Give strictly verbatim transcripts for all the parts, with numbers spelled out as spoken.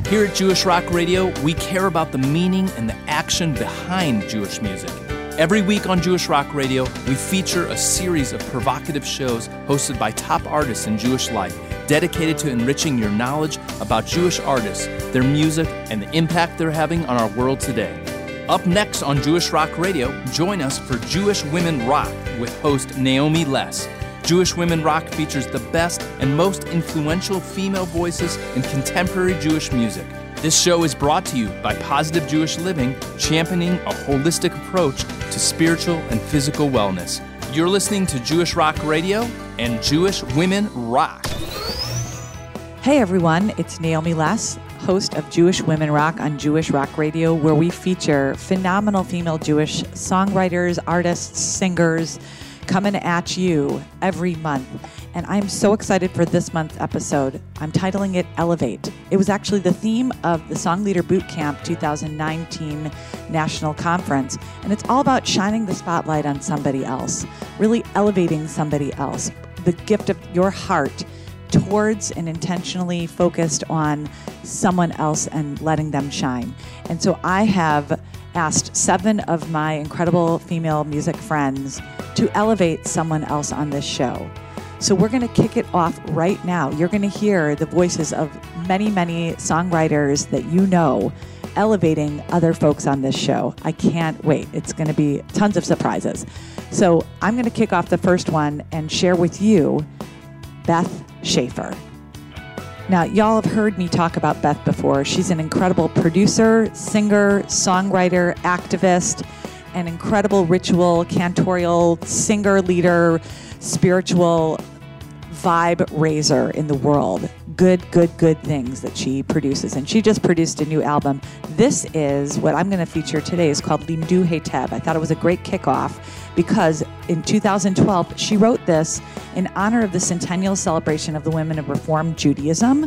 Here at Jewish Rock Radio, we care about the meaning and the action behind Jewish music. Every week on Jewish Rock Radio, we feature a series of provocative shows hosted by top artists in Jewish life, dedicated to enriching your knowledge about Jewish artists, their music, and the impact they're having on our world today. Up next on Jewish Rock Radio, join us for Jewish Women Rock with host Naomi Less. Jewish Women Rock features the best and most influential female voices in contemporary Jewish music. This show is brought to you by Positive Jewish Living, championing a holistic approach to spiritual and physical wellness. You're listening to Jewish Rock Radio and Jewish Women Rock. Hey everyone, it's Naomi Less, host of Jewish Women Rock on Jewish Rock Radio, where we feature phenomenal female Jewish songwriters, artists, singers, coming at you every month. And I'm so excited for this month's episode. I'm titling it Elevate. It was actually the theme of the Song Leader Boot Camp twenty nineteen National Conference. And it's all about shining the spotlight on somebody else, really elevating somebody else, the gift of your heart towards and intentionally focused on someone else and letting them shine. And so I have asked seven of my incredible female music friends to elevate someone else on this show. So we're going to kick it off right now. You're going to hear the voices of many, many songwriters that you know elevating other folks on this show. I can't wait. It's going to be tons of surprises. So I'm going to kick off the first one and share with you Beth Schaefer. Now, y'all have heard me talk about Beth before. She's an incredible producer, singer, songwriter, activist, an incredible ritual, cantorial, singer, leader, spiritual vibe raiser in the world. Good, good, good things that she produces. And she just produced a new album. This is what I'm going to feature today is called Limdu Heitev. I thought it was a great kickoff because in two thousand twelve, she wrote this in honor of the centennial celebration of the women of Reform Judaism.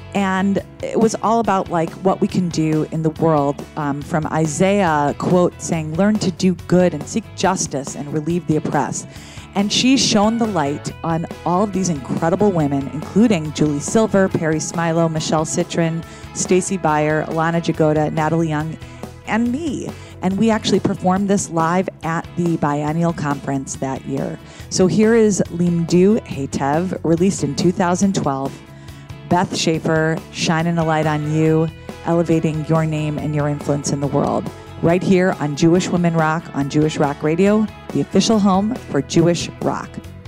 And it was all about like what we can do in the world, um, from Isaiah quote saying, learn to do good and seek justice and relieve the oppressed. And she's shone the light on all of these incredible women, including Julie Silver, Perry Smilo, Michelle Citrin, Stacey Beyer, Alana Jagoda, Natalie Young, and me. And we actually performed this live at the biennial conference that year. So here is Limdu Heitev, released in two thousand twelve. Beth Schaefer, shining a light on you, elevating your name and your influence in the world. Right here on Jewish Women Rock on Jewish Rock Radio, the official home for Jewish rock.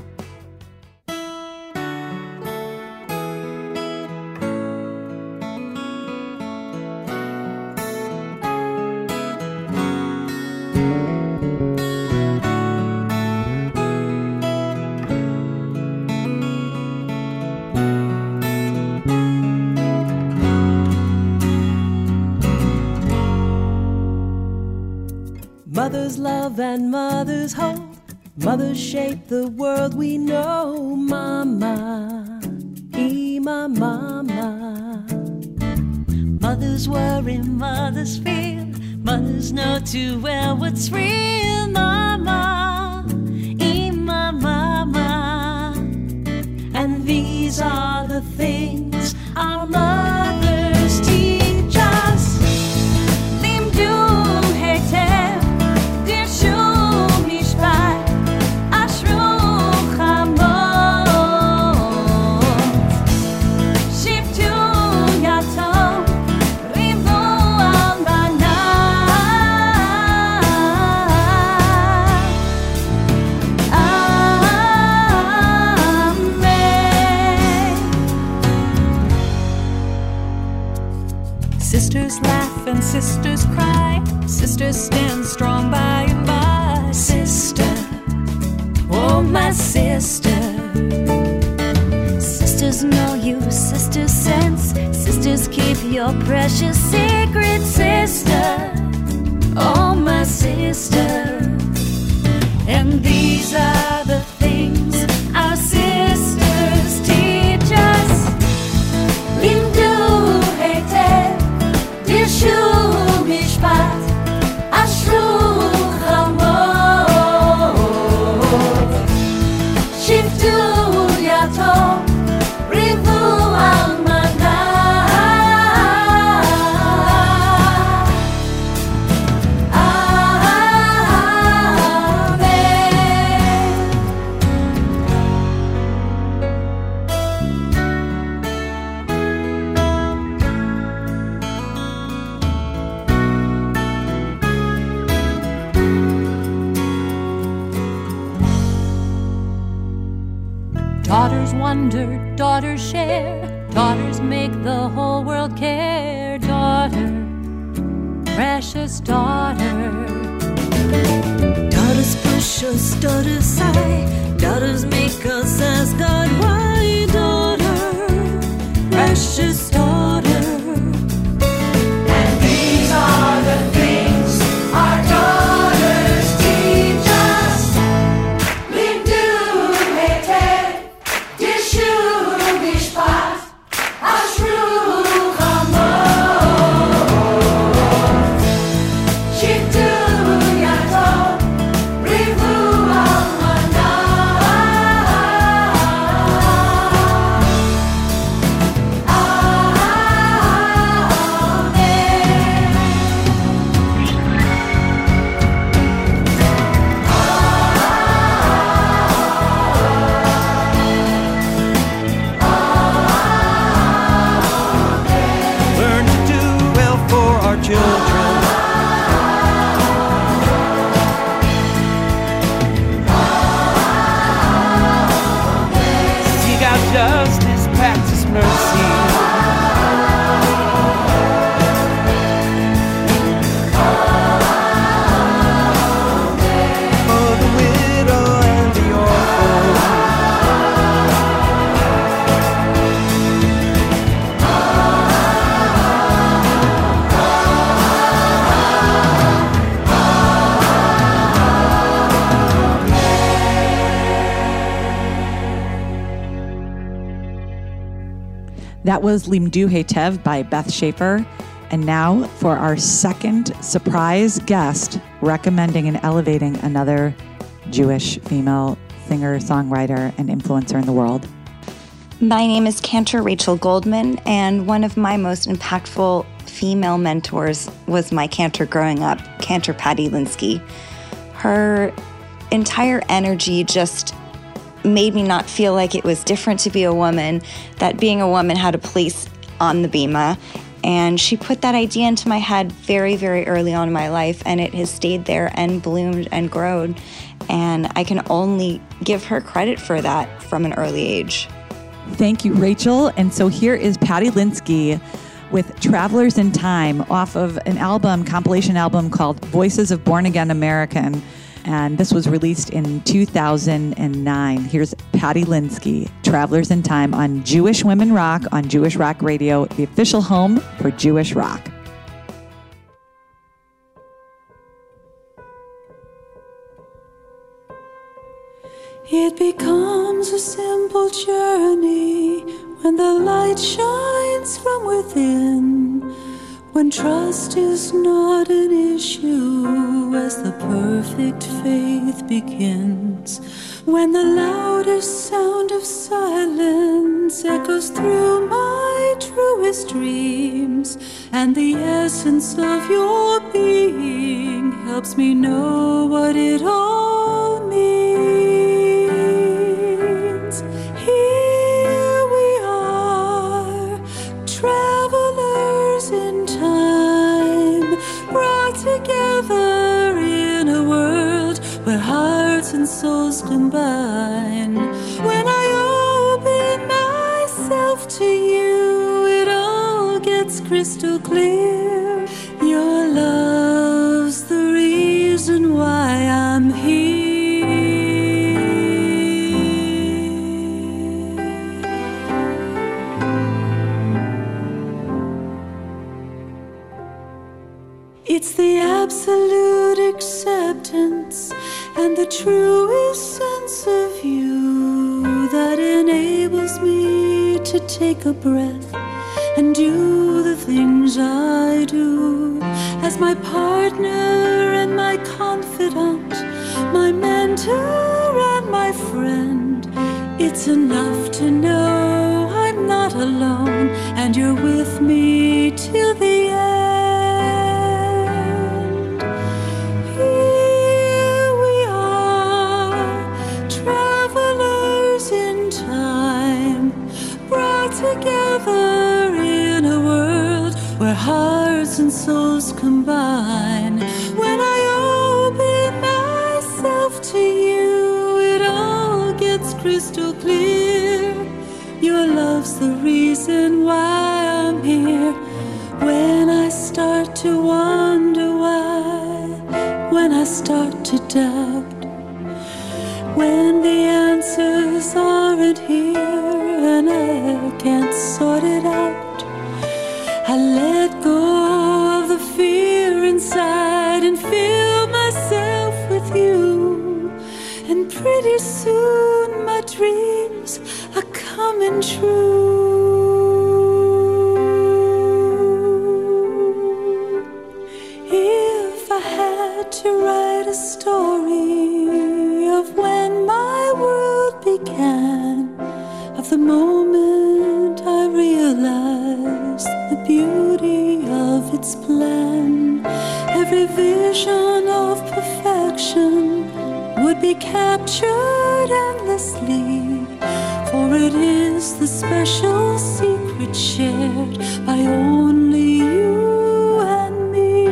Mother's love and mother's hope, mothers shape the world we know. Mama, Ima, mama. Mothers worry, mothers feel, mothers know too well what's real. Mama, Ima, mama. And these are the things our mothers teach us. Limdu Heitev. Sisters laugh and sisters cry. Sisters stand strong by and by. Sister, oh my sister. Sisters know you, sisters sense. Sisters keep your precious secret. Sister, oh my sister. And these are the things our sisters teach us. Limdu Heitev. Dirshu mishpat, ashru chamot, shiftu yatom, rivu almanah. wonder daughters share. Daughters make the whole world care. Daughter, precious daughter. Daughters push us, daughters sigh. Daughters make us ask God why. Daughter, precious daughter. And these are the things our daughters teach us. Lindu heter, dishu mishpat, ashru chamot. Shiftu yatom, rivu Learn to do well for our children. Seek out justice, practice mercy. For the widow and the orphan. That was Limdu Hetev by Beth Schaefer. And now for our second surprise guest recommending and elevating another Jewish female singer, songwriter, and influencer in the world. My name is Cantor Rachel Goldman, and one of my most impactful female mentors was my cantor growing up, Cantor Patty Linsky. Her entire energy just made me not feel like it was different to be a woman, that being a woman had a place on the bima. And she put that idea into my head very, very early on in my life, and it has stayed there and bloomed and grown. And I can only give her credit for that from an early age. Thank you, Rachel. And so here is Patty Linsky with Travelers in Time off of an album, compilation album called Voices of Born Again American. And this was released in two thousand nine. Here's Patty Linsky, Travelers in Time on Jewish Women Rock on Jewish Rock Radio, the official home for Jewish rock. It becomes a simple journey when the light shines from within, when trust is not an issue as the perfect faith begins, when the loudest sound of silence echoes through my truest dreams, and the essence of your being helps me know what it all means. Here we are, travelers in time, brought together in a world where hearts and souls combine. When I open myself to you, it all gets crystal clear. Your love's the reason why I'm here. It's the absolute acceptance and the true essence of you that enables me to take a breath and do the things I do. As my partner and my confidant, my mentor and my friend, it's enough to know I'm not alone and you're with me till the end. Here we are, travelers in time, brought together in a world where hearts and souls combine. When I open myself to you, it all gets crystal clear. is the reason why I'm here. When I start to wonder why, when I start to doubt, when the answers aren't here and I can't sort it out, I let go of the fear inside and fill myself with you. And pretty soon my dreams are coming true. If I had to write a story of when my world began, of the moment I realized the beauty of its plan, every vision of perfection would be captured endlessly, for it is the special secret shared by only you and me.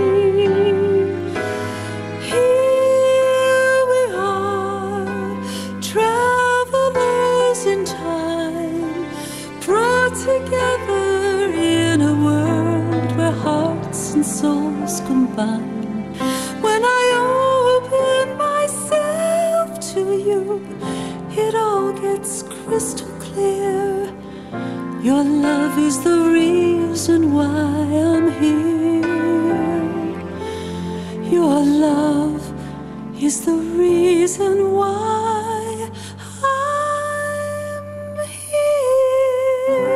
Here we are, travelers in time, brought together in a world where hearts and souls combine. When I open myself to you, it all gets crystal clear. Your love is the reason why I'm here. Your love is the reason why I'm here.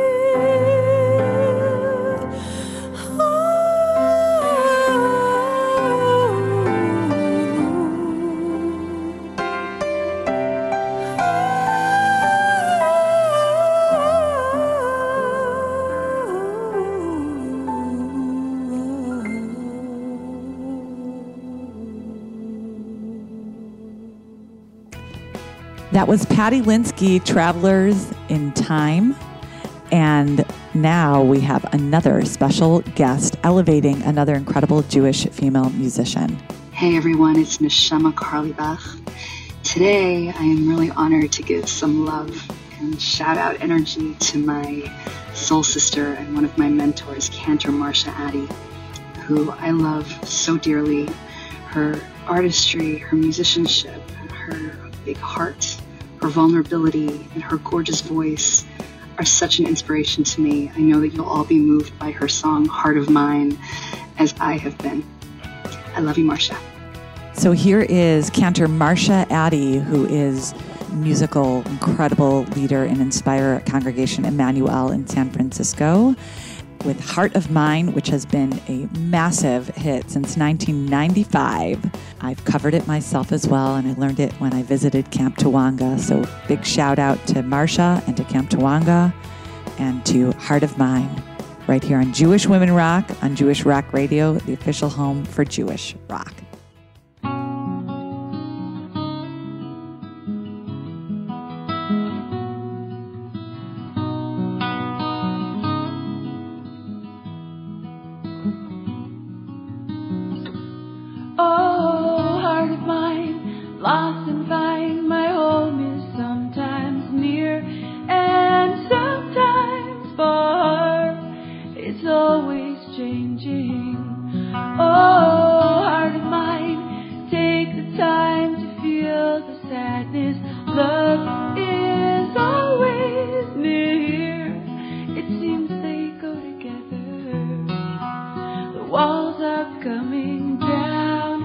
That was Patty Linsky, Travelers in Time. And now we have another special guest elevating another incredible Jewish female musician. Hey everyone, it's Neshama Carlebach. Today I am really honored to give some love and shout out energy to my soul sister and one of my mentors, Cantor Marsha Addy, who I love so dearly. Her artistry, her musicianship, her big heart, her vulnerability, and her gorgeous voice are such an inspiration to me. I know that you'll all be moved by her song, Heart of Mine, as I have been. I love you, Marsha. So here is Cantor Marsha Addy, who is musical, incredible leader and inspirer at Congregation Emmanuel in San Francisco, with Heart of Mine, which has been a massive hit since nineteen ninety-five. I've covered it myself as well, and I learned it when I visited Camp Tawanga. So big shout out to Marsha and to Camp Tawanga and to Heart of Mine, right here on Jewish Women Rock, on Jewish Rock Radio, the official home for Jewish rock. Oh, heart of mine, lost and find, my home is sometimes near and sometimes far. It's always changing. Oh, heart of mine, take the time to feel the sadness. Love is always near. It seems they go together. The walls are coming down.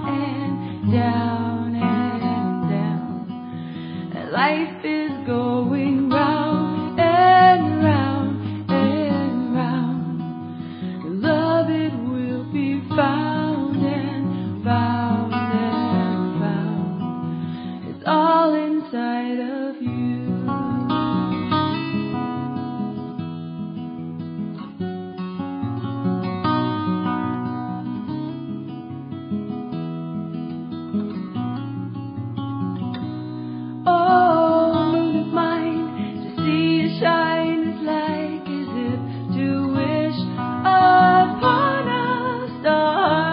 Down and down, and life is going round and round and round. Love, it will be found and found and found. It's all inside of you. Shine is like as if to wish upon a star.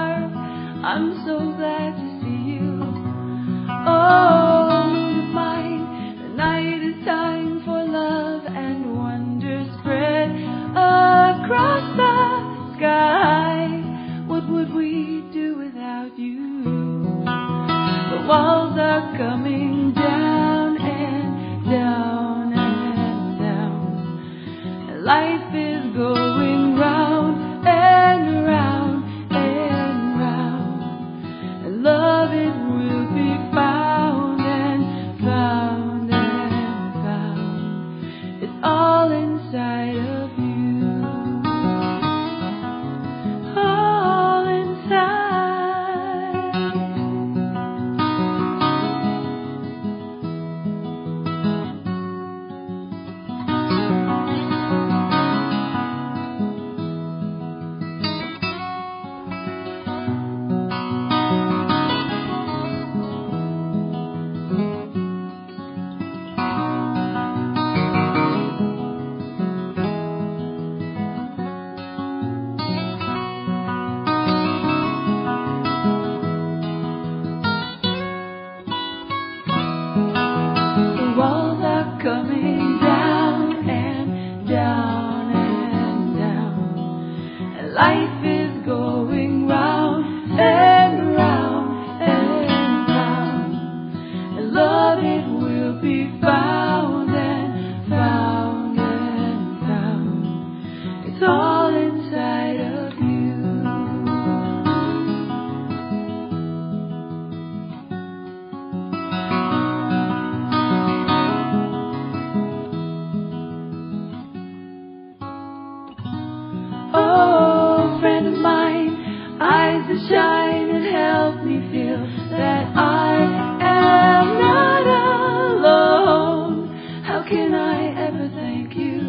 shine and help me feel that I am not alone. How can I ever thank you?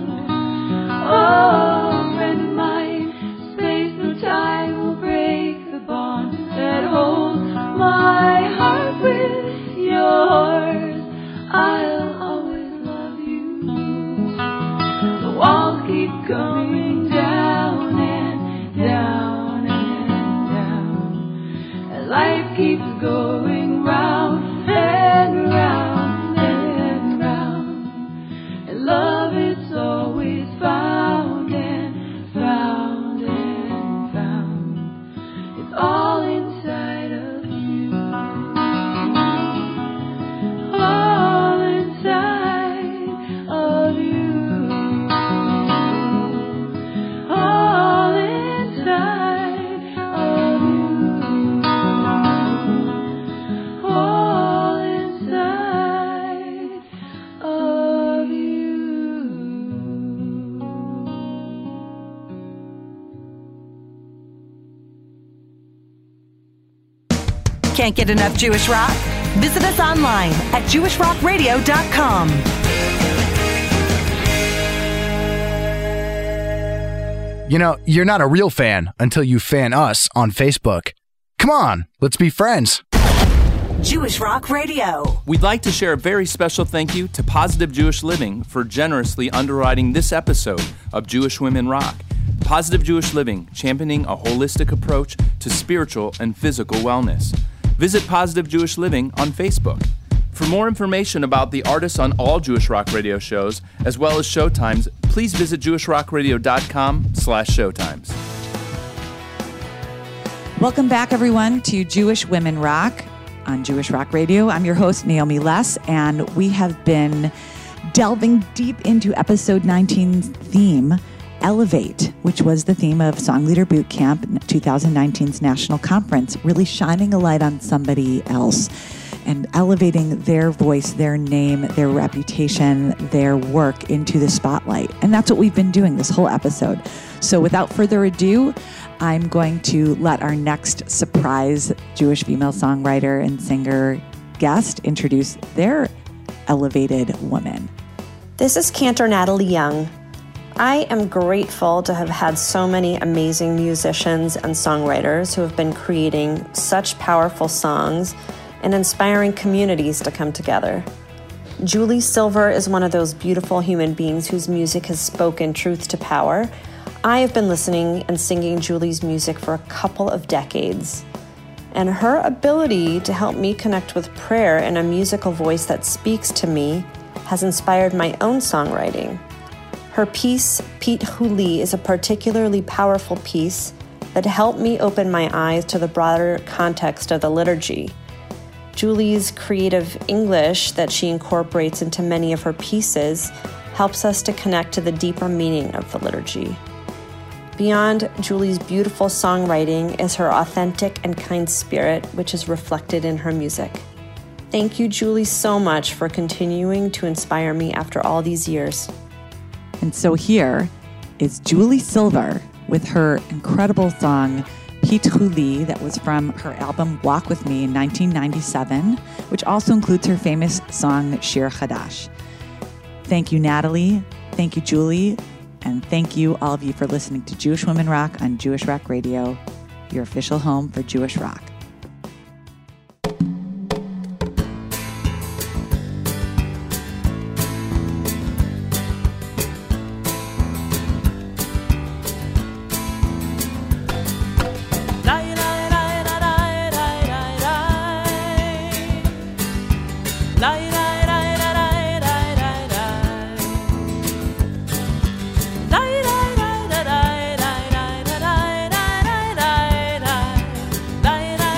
Oh, friend of mine, space and time will break the bond that holds my heart with yours. I'll always love you. The walls keep coming down and down and down. And life keeps going round and round and round. And love is always found and found and found. It's all inside of you. All inside of you. All inside of you. All inside of you. Can't get enough Jewish rock? Visit us online at jewish rock radio dot com. You know, you're not a real fan until you fan us on Facebook. Come on, let's be friends. Jewish Rock Radio. We'd like to share a very special thank you to Positive Jewish Living for generously underwriting this episode of Jewish Women Rock. Positive Jewish Living, championing a holistic approach to spiritual and physical wellness. Visit Positive Jewish Living on Facebook. For more information about the artists on all Jewish Rock Radio shows, as well as showtimes, please visit jewish rock radio dot com slash showtimes. Welcome back, everyone, to Jewish Women Rock on Jewish Rock Radio. I'm your host, Naomi Less, and we have been delving deep into episode nineteen's theme, Elevate, which was the theme of Song Leader Boot Camp twenty nineteen's National Conference, really shining a light on somebody else and elevating their voice, their name, their reputation, their work into the spotlight. And that's what we've been doing this whole episode. So without further ado, I'm going to let our next surprise Jewish female songwriter and singer guest introduce their elevated woman. This is Cantor Natalie Young. I am grateful to have had so many amazing musicians and songwriters who have been creating such powerful songs and inspiring communities to come together. Julie Silver is one of those beautiful human beings whose music has spoken truth to power. I have been listening and singing Julie's music for a couple of decades, and her ability to help me connect with prayer in a musical voice that speaks to me has inspired my own songwriting. Her piece, Pete Huli, is a particularly powerful piece that helped me open my eyes to the broader context of the liturgy. Julie's creative English that she incorporates into many of her pieces helps us to connect to the deeper meaning of the liturgy. Beyond Julie's beautiful songwriting is her authentic and kind spirit, which is reflected in her music. Thank you, Julie, so much for continuing to inspire me after all these years. And so here is Julie Silver with her incredible song, Pete Huli, that was from her album Walk With Me in nineteen ninety-seven, which also includes her famous song Shir Chadash. Thank you, Natalie. Thank you, Julie. And thank you, all of you, for listening to Jewish Women Rock on Jewish Rock Radio, your official home for Jewish rock. La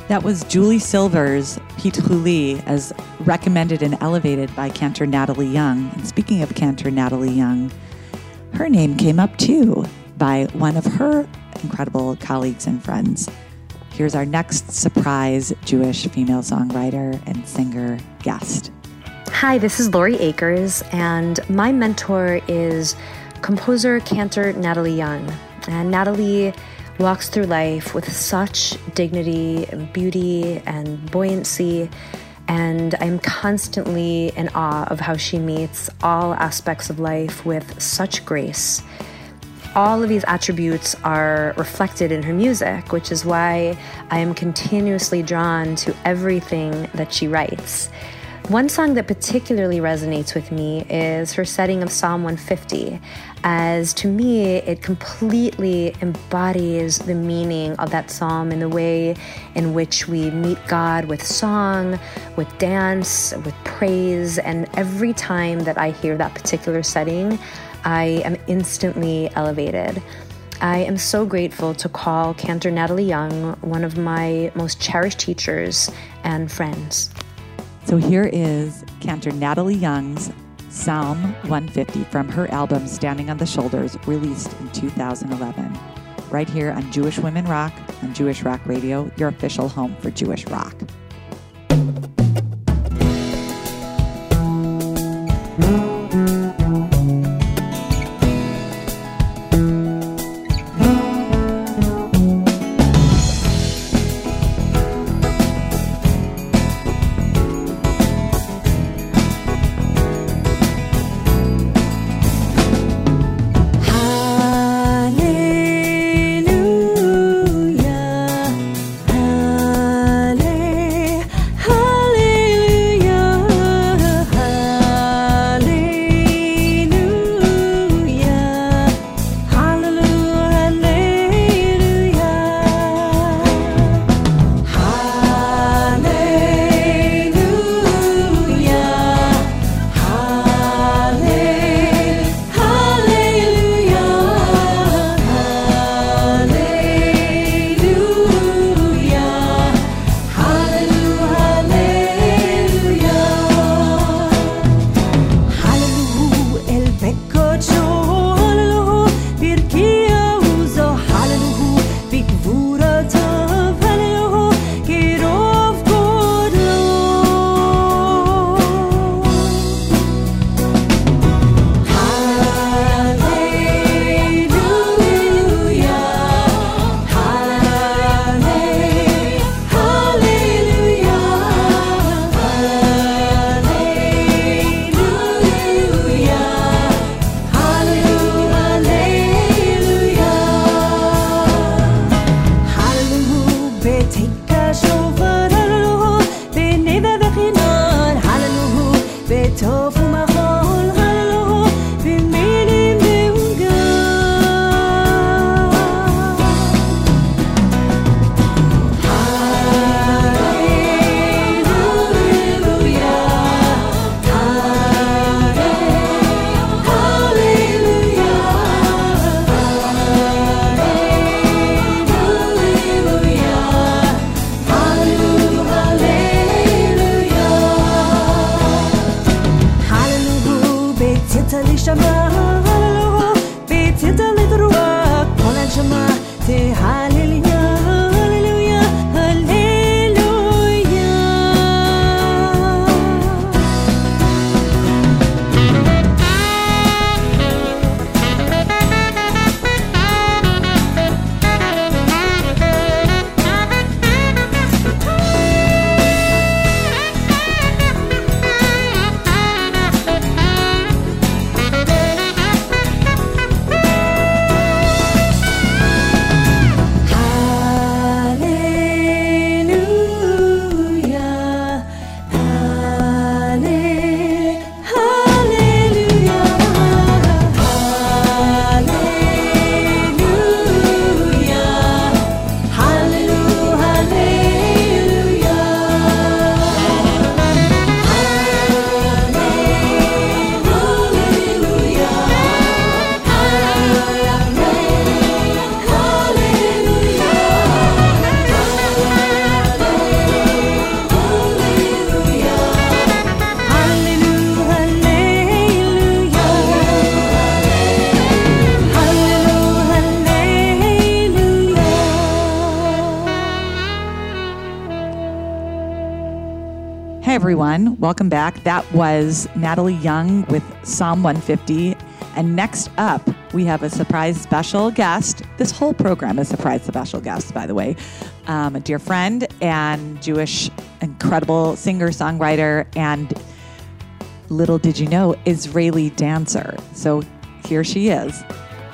That was Julie Silver's Pitchouli, as recommended and elevated by cantor Natalie Young. And speaking of cantor Natalie Young, her name came up too by one of her incredible colleagues and friends. Here's our next surprise Jewish female songwriter and singer guest. Hi, this is Lori Akers, and my mentor is composer, cantor Natalie Young. And Natalie walks through life with such dignity and beauty and buoyancy, and I'm constantly in awe of how she meets all aspects of life with such grace. All of these attributes are reflected in her music, which is why I am continuously drawn to everything that she writes. One song that particularly resonates with me is her setting of Psalm one fifty, as to me it completely embodies the meaning of that psalm in the way in which we meet God with song, with dance, with praise, and every time that I hear that particular setting, I am instantly elevated. I am so grateful to call cantor Natalie Young one of my most cherished teachers and friends. So here is cantor Natalie Young's Psalm one fifty from her album Standing on the Shoulders, released in two thousand eleven. Right here on Jewish Women Rock, on Jewish Rock Radio, your official home for Jewish rock. everyone. Welcome back. That was Natalie Young with Psalm one fifty. And next up, we have a surprise special guest. This whole program is a surprise special guest, by the way. Um, a dear friend and Jewish incredible singer, songwriter, and little did you know, Israeli dancer. So here she is.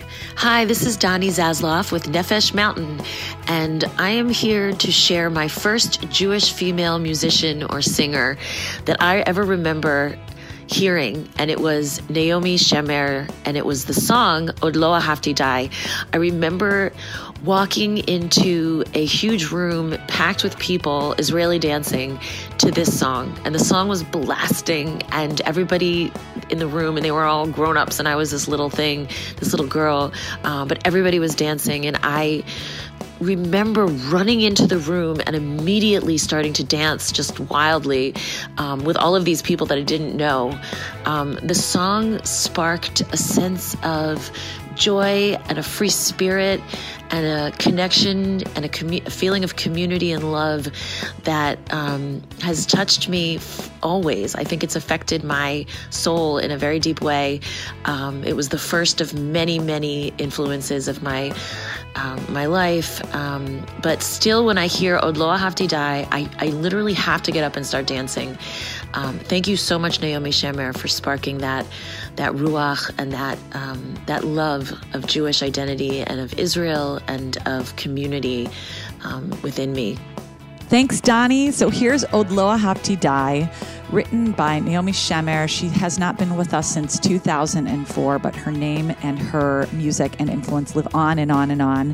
Hi, this is Donnie Zasloff with Nefesh Mountain, and I am here to share my first Jewish female musician or singer that I ever remember hearing, and it was Naomi Shemer, and it was the song Od Lo Ahavti Dai. I remember walking into a huge room packed with people, Israeli dancing to this song, and the song was blasting, and everybody in the room, and they were all grown-ups, and I was this little thing, this little girl, uh, but everybody was dancing, and I remember running into the room and immediately starting to dance just wildly um, with all of these people that I didn't know. Um, the song sparked a sense of joy and a free spirit and a connection and a, commu- a feeling of community and love that um, has touched me f- always. I think it's affected my soul in a very deep way. Um, it was the first of many, many influences of my um, my life. Um, but still, when I hear Od Lo Ahavti Dai, I, I literally have to get up and start dancing. Um, thank you so much, Naomi Shemer, for sparking that that ruach and that um, that love of Jewish identity and of Israel and of community um, within me. Thanks, Donnie. So here's Od Lo Ahavti Dai, written by Naomi Shemer. She has not been with us since two thousand four, but her name and her music and influence live on and on and on.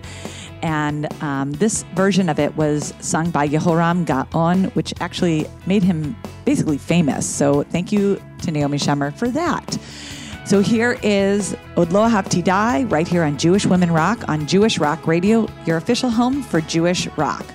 And um, this version of it was sung by Yehoram Gaon, which actually made him basically famous. So thank you to Naomi Shemer for that. So here is Od Lo Ahavti Dai, right here on Jewish Women Rock, on Jewish Rock Radio, your official home for Jewish rock.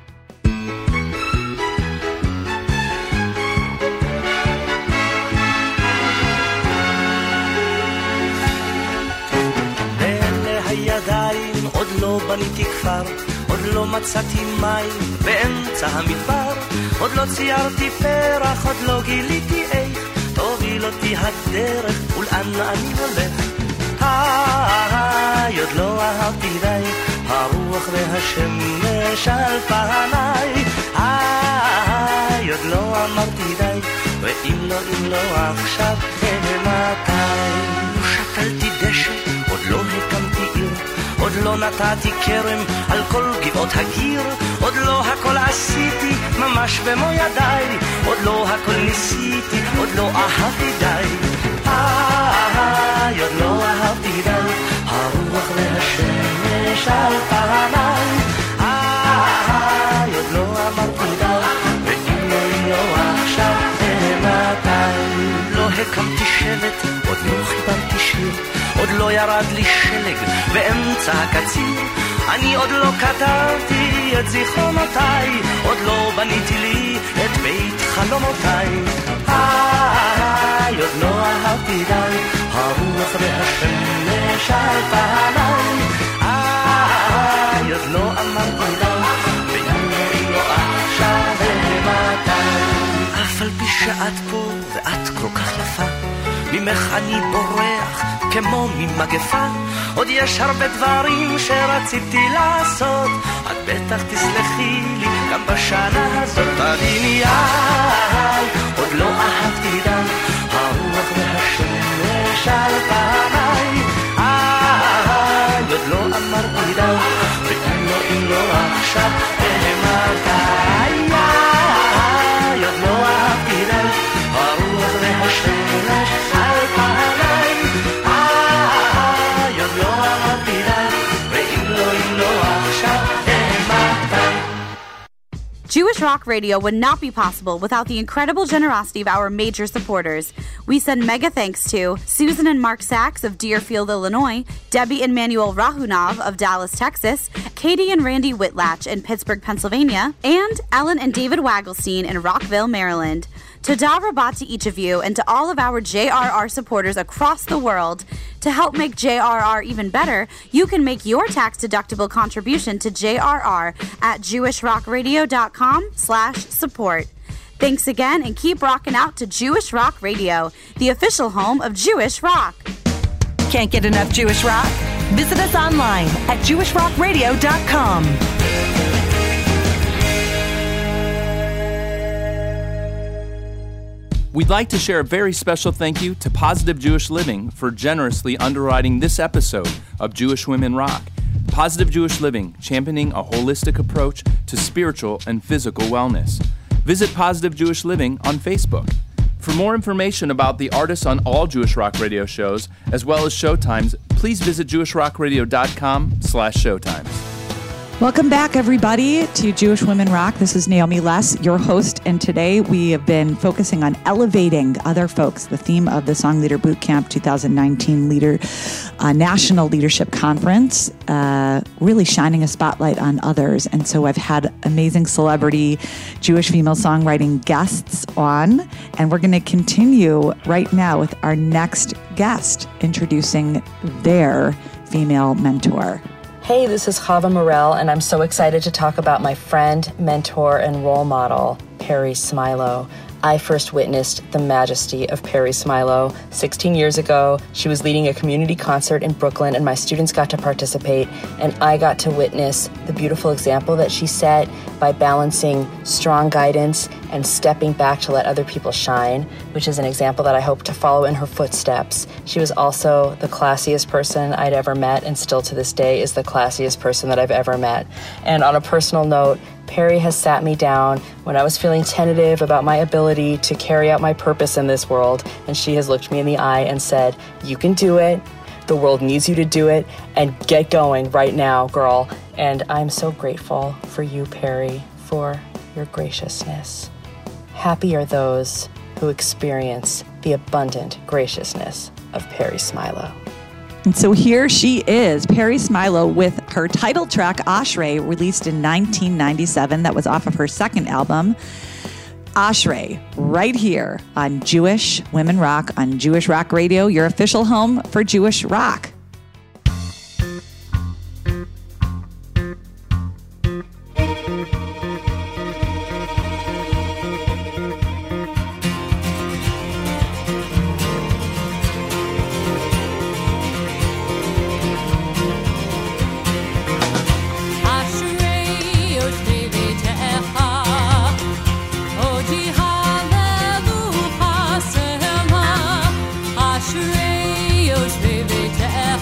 עוד לא בניתי כפר, עוד לא מצאתי מים באמצע המדבר, עוד לא ציירתי פרח, עוד לא גיליתי איך תוביל אותי הדרך ולאן אני הולך. היי, עוד לא אהבתי די, הרוח והשמש על פניי. היי, עוד לא אמרתי די, ואם לא, אם לא עכשיו, מתי? לא שתלתי דשא, עוד לא הקמתי עיר, עוד לא נתתי כרם על כל גבעות הגיר, עוד לא הכל עשיתי ממש במו ידיי, עוד לא הכל ניסיתי, עוד לא אהבתי די. איי, עוד לא אהבתי די, הרוח והשמש על פניי. איי, עוד לא אמרתי די, ואם לא, אם לא עכשיו, מתי? לא הקמתי שבט, עוד לא חיברתי שיר, עוד לא ירד לי שלג באמצע הקציר, אני עוד לא כתבתי את זיכרונותיי, עוד לא בניתי לי את בית חלומותיי. איי, עוד לא אהבתי די, הרוח והשמש על פניי. איי, עוד לא אמרתי די, ואם לא עכשיו ומתי? אף על פי שאת פה ואת כל כך יפה, ממך אני בורח כמו ממגפה, עוד יש הרבה דברים שרציתי לעשות, את בטח תסלחי לי גם בשנה הזאת. תביני, איי, עוד לא אהבתי די, הרוח והשמש על פניי. איי, עוד לא אמרתי די, ואם לא, אם לא עכשיו, ומתי? איי, עוד לא אהבתי די, הרוח והשמש על פניי. Jewish Rock Radio would not be possible without the incredible generosity of our major supporters. We send mega thanks to Susan and Mark Sachs of Deerfield, Illinois, Debbie and Manuel Rahunov of Dallas, Texas, Katie and Randy Whitlatch in Pittsburgh, Pennsylvania, and Ellen and David Wagelstein in Rockville, Maryland. Todah Rabbah to each of you and to all of our J R R supporters across the world. To help make J R R even better, you can make your tax-deductible contribution to J R R at jewishrockradio.com slash support. Thanks again, and keep rocking out to Jewish Rock Radio, the official home of Jewish rock. Can't get enough Jewish rock? Visit us online at jewish rock radio dot com. We'd like to share a very special thank you to Positive Jewish Living for generously underwriting this episode of Jewish Women Rock. Positive Jewish Living, championing a holistic approach to spiritual and physical wellness. Visit Positive Jewish Living on Facebook. For more information about the artists on all Jewish Rock Radio shows, as well as showtimes, please visit jewish rock radio dot com slash showtimes. Welcome back, everybody, to Jewish Women Rock. This is Naomi Less, your host, and today we have been focusing on elevating other folks, the theme of the Song Leader Bootcamp twenty nineteen Leader uh, National Leadership Conference, uh, really shining a spotlight on others. And so I've had amazing celebrity Jewish female songwriting guests on, and we're going to continue right now with our next guest, introducing their female mentor. Hey, this is Chava Morel, and I'm so excited to talk about my friend, mentor, and role model, Perry Smilo. I first witnessed the majesty of Perry Smilo sixteen years ago. She was leading a community concert in Brooklyn, and my students got to participate, and I got to witness the beautiful example that she set by balancing strong guidance and stepping back to let other people shine, which is an example that I hope to follow in her footsteps. She was also the classiest person I'd ever met, and still to this day is the classiest person that I've ever met. And on a personal note, Perry has sat me down when I was feeling tentative about my ability to carry out my purpose in this world, and she has looked me in the eye and said, "You can do it. The world needs you to do it, and get going right now, girl." And I'm so grateful for you, Perry, for your graciousness. Happy are those who experience the abundant graciousness of Perry Smilo. And so here she is, Perry Smilo, with her title track, Ashrei, released in nineteen ninety-seven. That was off of her second album, Ashrei, right here on Jewish Women Rock on Jewish Rock Radio, your official home for Jewish rock. Ashrei, Yoshvei V'Te'echa.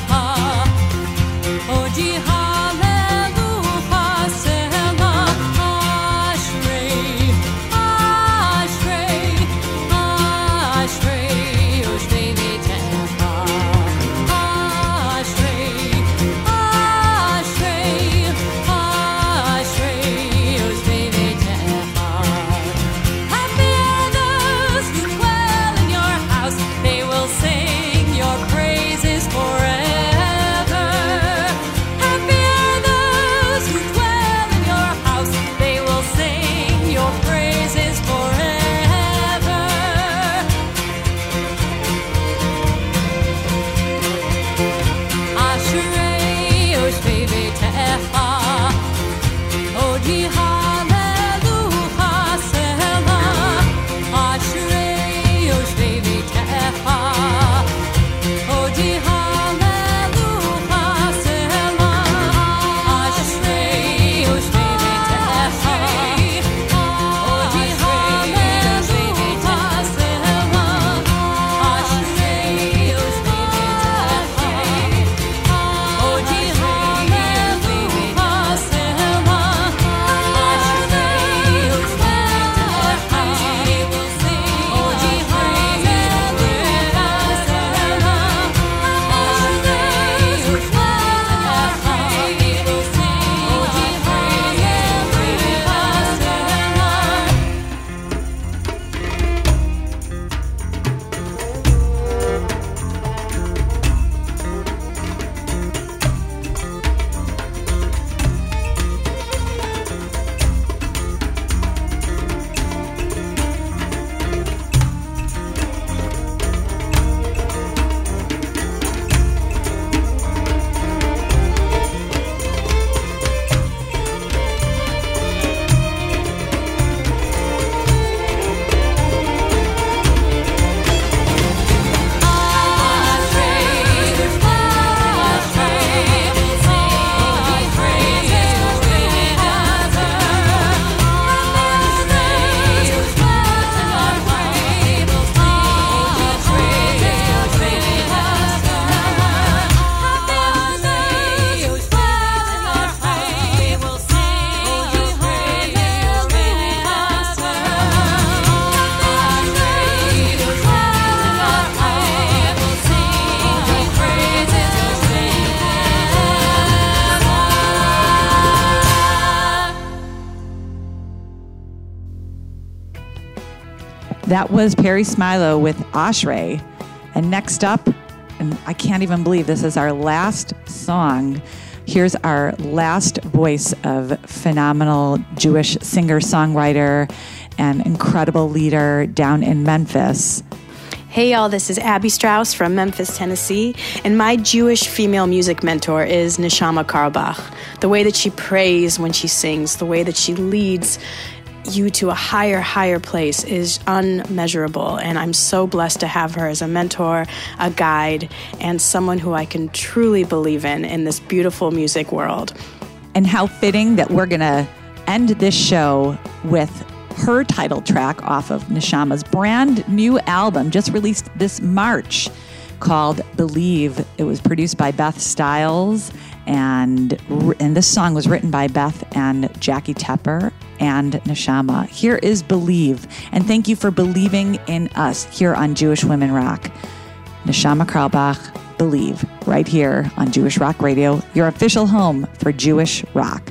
That was Perry Smilo with Ashray. And next up, and I can't even believe this is our last song. Here's our last voice of phenomenal Jewish singer-songwriter and incredible leader down in Memphis. Hey y'all, this is Abby Strauss from Memphis, Tennessee, and my Jewish female music mentor is Neshama Carlebach. The way that she prays when she sings, the way that she leads you to a higher, higher place is unmeasurable, and I'm so blessed to have her as a mentor, a guide, and someone who I can truly believe in in this beautiful music world. And how fitting that we're going to end this show with her title track off of Neshama's brand new album, just released this March, called Believe. It was produced by Beth Stiles, and and this song was written by Beth and Jackie Tepper and Neshama. Here is Believe, and thank you for believing in us here on Jewish Women Rock. Neshama Carlebach, Believe, right here on Jewish Rock Radio, your official home for Jewish rock.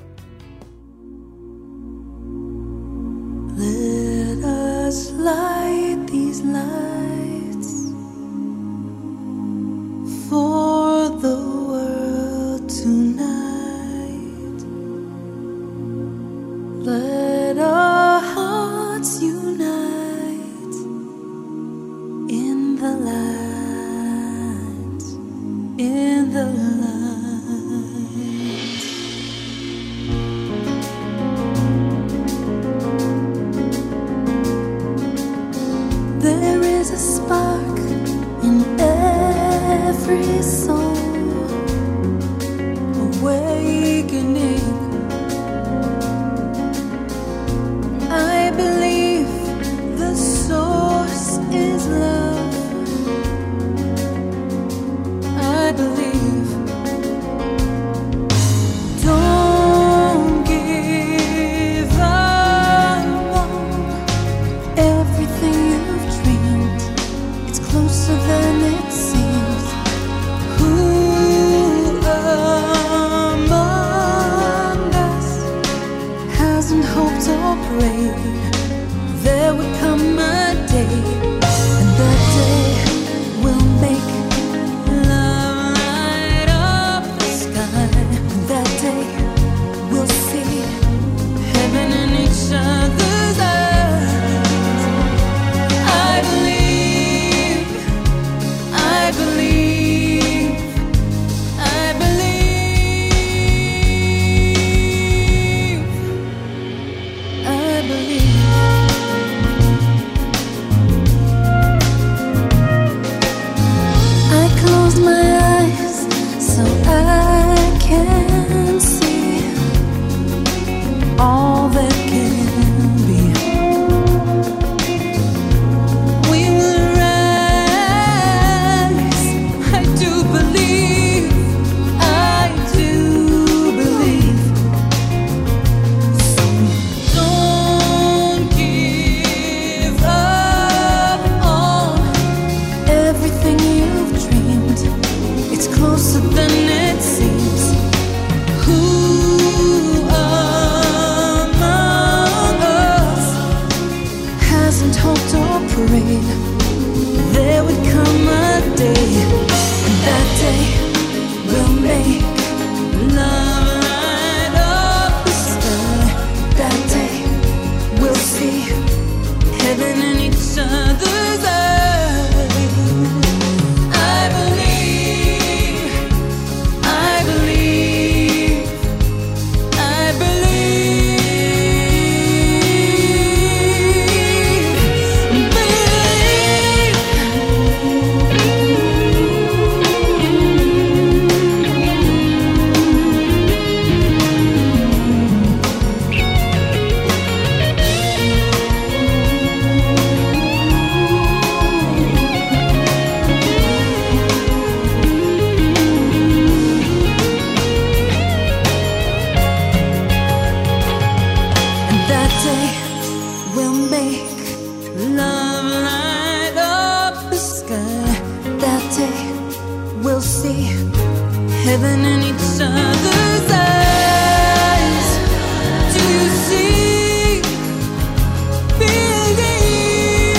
Let us light these lights for the world tonight. Let our hearts unite in the light, in the light. There is a spark in every soul, awakening. I believe the source is love. I believe. Don't give up on everything you've dreamed. It's closer than it seems. Who among us hasn't hoped or prayed there would come a day, and that day will make love light up the sky, and that day we'll see heaven in each other's eyes. I believe, I believe, I believe, I believe. I close my eyes so I can see all that can be. We will rise. I do believe, I do believe. So don't give up on everything you've dreamed. It's closer than it seems. Who among us hasn't hoped or prayed there would come a day, and that day will make love light up the sky. That day we'll see heaven in each other's eyes. I believe, I believe, I believe, and that day will make love light up the sky. That day we'll see heaven in each other's eyes. Do you see? Believe.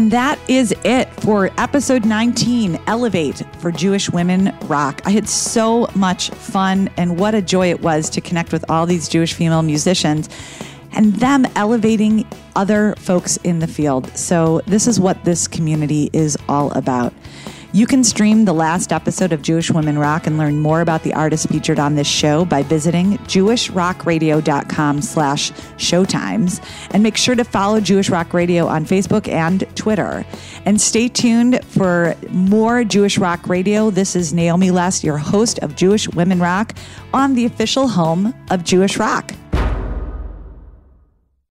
And that is it for episode nineteen, Elevate for Jewish Women Rock. I had so much fun, and what a joy it was to connect with all these Jewish female musicians and them elevating other folks in the field. So this is what this community is all about. You can stream the last episode of Jewish Women Rock and learn more about the artists featured on this show by visiting jewish rock radio dot com slash showtimes. And make sure to follow Jewish Rock Radio on Facebook and Twitter. And stay tuned for more Jewish Rock Radio. This is Naomi Less, your host of Jewish Women Rock, on the official home of Jewish Rock.